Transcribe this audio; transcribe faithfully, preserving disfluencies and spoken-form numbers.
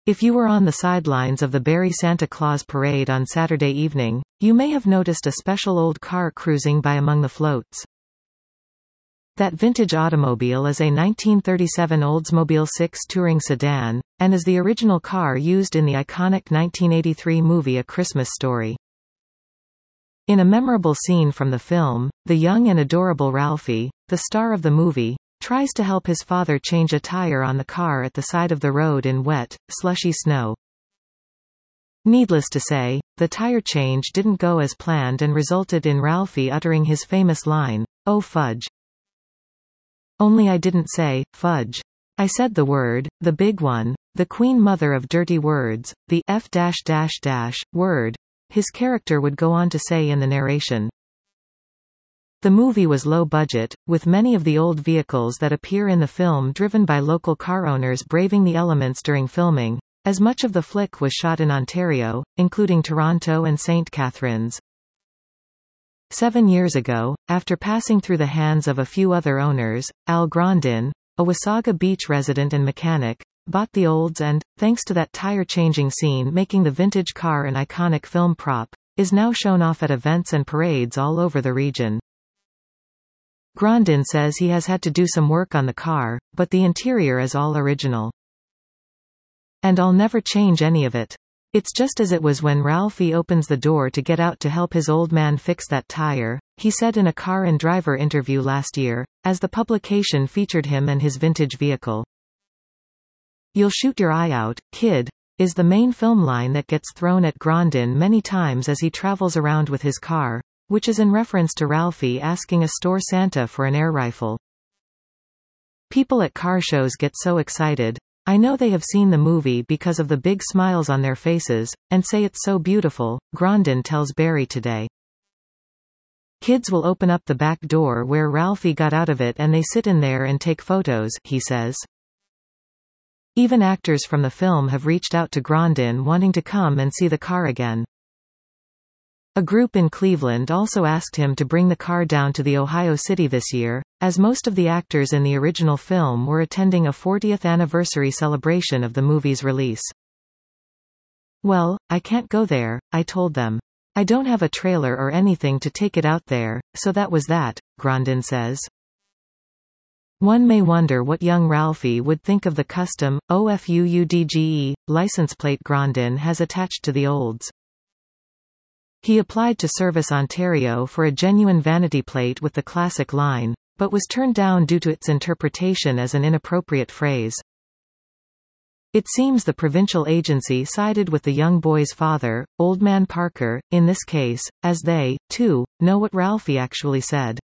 If you were on the sidelines of the Barrie Santa Claus parade on Saturday evening, you may have noticed a special old car cruising by among the floats. That vintage automobile is a nineteen thirty-seven Oldsmobile six Touring sedan, and is the original car used in the iconic nineteen eighty-three movie A Christmas Story. In a memorable scene from the film, the young and adorable Ralphie, the star of the movie, tries to help his father change a tire on the car at the side of the road in wet, slushy snow. Needless to say, the tire change didn't go as planned and resulted in Ralphie uttering his famous line, "Oh fudge. Only I didn't say, fudge. I said the word, the big one, the queen mother of dirty words, the F dash dash dash word," his character would go on to say in the narration. The movie was low budget, with many of the old vehicles that appear in the film driven by local car owners braving the elements during filming, as much of the flick was shot in Ontario, including Toronto and Saint Catharines. Seven years ago, after passing through the hands of a few other owners, Al Grandin, a Wasaga Beach resident and mechanic, bought the Olds and, thanks to that tire-changing scene making the vintage car an iconic film prop, is now shown off at events and parades all over the region. Grandin says he has had to do some work on the car, but the interior is all original. "And I'll never change any of it. It's just as it was when Ralphie opens the door to get out to help his old man fix that tire," he said in a Car and Driver interview last year, as the publication featured him and his vintage vehicle. "You'll shoot your eye out, kid," is the main film line that gets thrown at Grandin many times as he travels around with his car, which is in reference to Ralphie asking a store Santa for an air rifle. "People at car shows get so excited. I know they have seen the movie because of the big smiles on their faces, and say it's so beautiful," Grandin tells Barrie Today. "Kids will open up the back door where Ralphie got out of it and they sit in there and take photos," he says. Even actors from the film have reached out to Grandin wanting to come and see the car again. A group in Cleveland also asked him to bring the car down to the Ohio City this year, as most of the actors in the original film were attending a fortieth anniversary celebration of the movie's release. "Well, I can't go there," I told them. "I don't have a trailer or anything to take it out there, so that was that," Grandin says. One may wonder what young Ralphie would think of the custom, O F U U D G E, license plate Grandin has attached to the Olds. He applied to Service Ontario for a genuine vanity plate with the classic line, but was turned down due to its interpretation as an inappropriate phrase. It seems the provincial agency sided with the young boy's father, Old Man Parker, in this case, as they, too, know what Ralphie actually said.